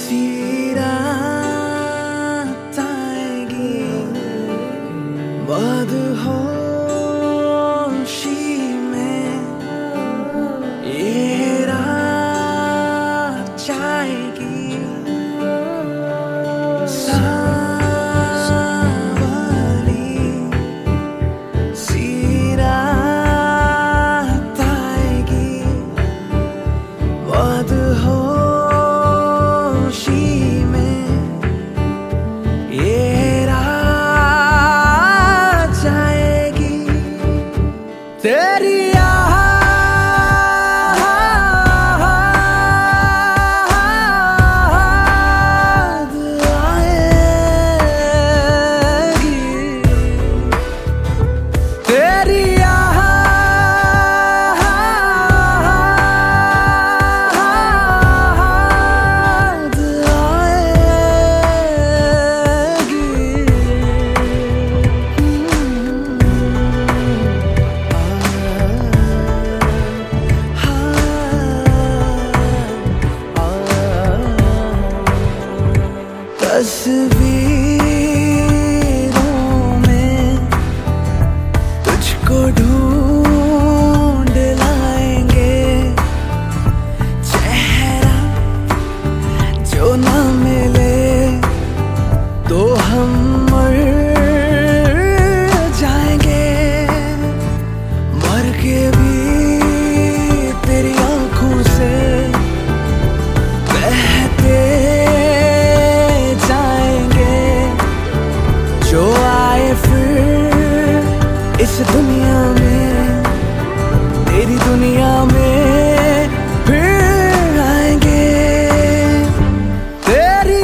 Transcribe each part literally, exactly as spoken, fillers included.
सी रात आएगी, मदहोशी में ये रात जाएगी। सांवली सी रात आएगी, मदहोशी में ये रात जाएगी। तेरी तस्वीरों में तुझको ढूंढ लाएंगे, चेहरा जो ना मिले तो हम मर जाएंगे। मर के भी तेरी आंखों से बहते जो आए फिर इस दुनिया में, तेरी दुनिया में फिर आएंगे। तेरी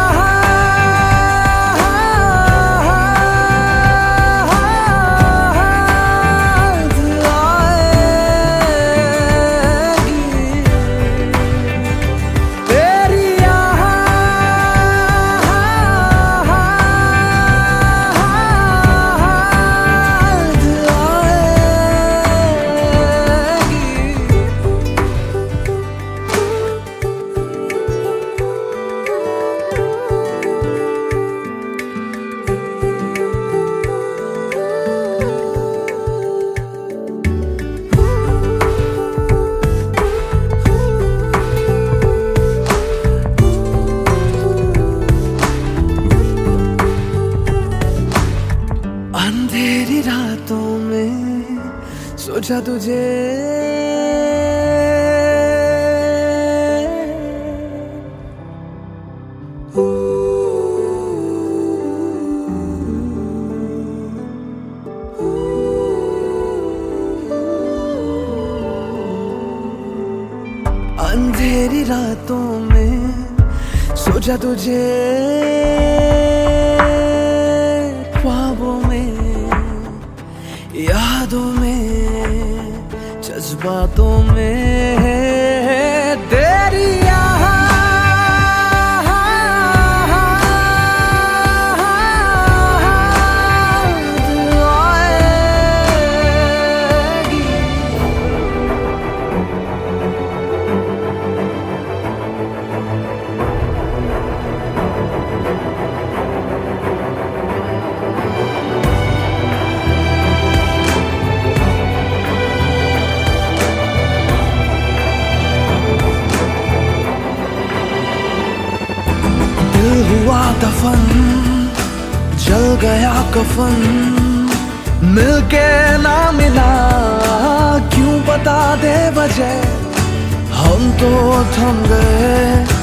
याद आएगी, तेरी अंधेरी रातों में सोचा तुझे, अंधेरी रातों में सोचा तुझे, ख्वाबों में यादों में जज्बातों में तेरी हुआ दफन, जल गया कफन, मिलके ना मिला क्यों बता दे वजह। हम तो थम गए